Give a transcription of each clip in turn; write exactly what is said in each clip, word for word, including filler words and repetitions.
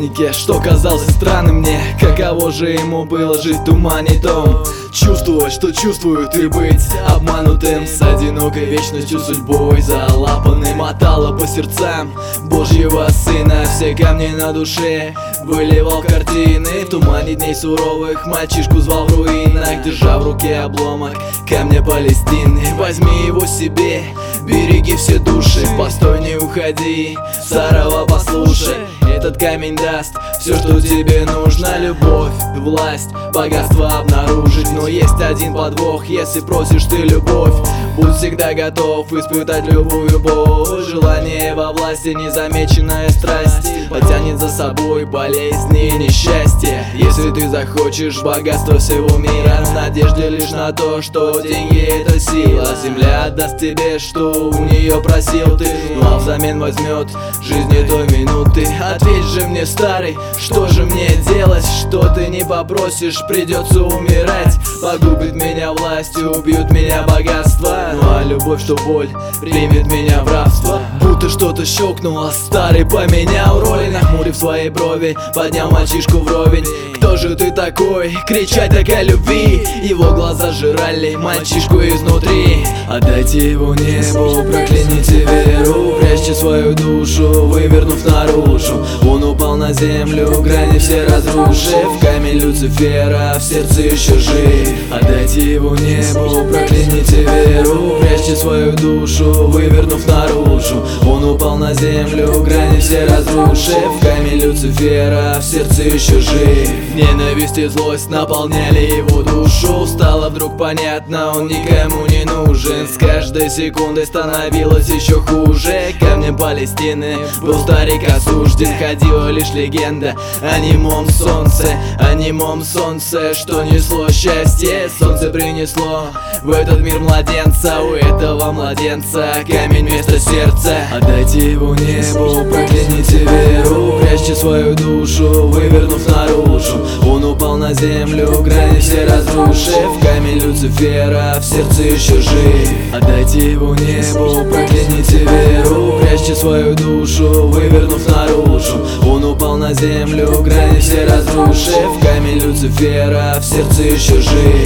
туманнике, что казалось странным мне. Каково же ему было жить в тумане том, чувствовать, что чувствуют, и быть обманутым с одинокой вечностью судьбой залапанной. Мотала по сердцам Божьего Сына, все камни на душе выливал картины. В тумане дней суровых мальчишку звал в руинах, держа в руке обломок камня Палестины. Возьми его себе, береги все души, постой, не уходи, Сарова послушай. Этот камень даст все, что тебе нужно: любовь, власть, богатство обнаружить. Но есть один подвох: если просишь ты любовь, будь всегда готов испытать любую боль. Желание во власти, незамеченная страсть, потянет за собой болезни и несчастье. Если ты захочешь богатство всего мира, в надежде лишь на то, что деньги — это сила. Земля отдаст тебе, что у нее просил ты, ну а взамен возьмет жизни той минуты. Ответь же мне, старый, что же мне делать? Что ты не попросишь, придется умирать. Погубит меня власть и убьют меня богатство, ну а любовь, что боль, примет меня в рабство. Будто что-то щелкнуло, старый поменял роли, нахмурив свои брови, поднял мальчишку вровень. Кто же ты такой? Кричать так о любви. Его глаза жрали мальчишку изнутри. Отдайте его небу, прокляните веру, прячьте свою душу, вывернув наружу. Он упал на землю, грани все разрушив, камень Люцифера в сердце еще жив. Отдайте его небу, прокляните веру, прячьте свою душу, вывернув наружу. Он упал на землю, грани все разрушив, камень Люцифера в сердце еще жив. Ненависть и злость наполняли его душу. Стало вдруг понятно, он никому не нужен. С каждой секундой становилось еще хуже. Камнем Палестины был старик осужден. Ходила лишь легенда о немом солнце, о немом солнце, что несло счастье. Солнце принесло в этот мир младенца. У этого младенца камень вместо сердца. Отдайте его небу, прокляните веру, прячьте свою душу, вывернув наружу. Он упал на землю, грани все разрушив, камень Люцифера в сердце еще жив. Отдайте его небу, прокляните веру, прячьте свою душу, вывернув наружу. Он упал на землю, грани все разрушив, камень Люцифера в сердце еще жив.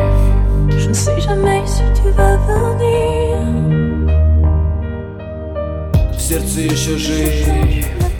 Je ne sais jamais si tu vas venir. В сердце еще жив.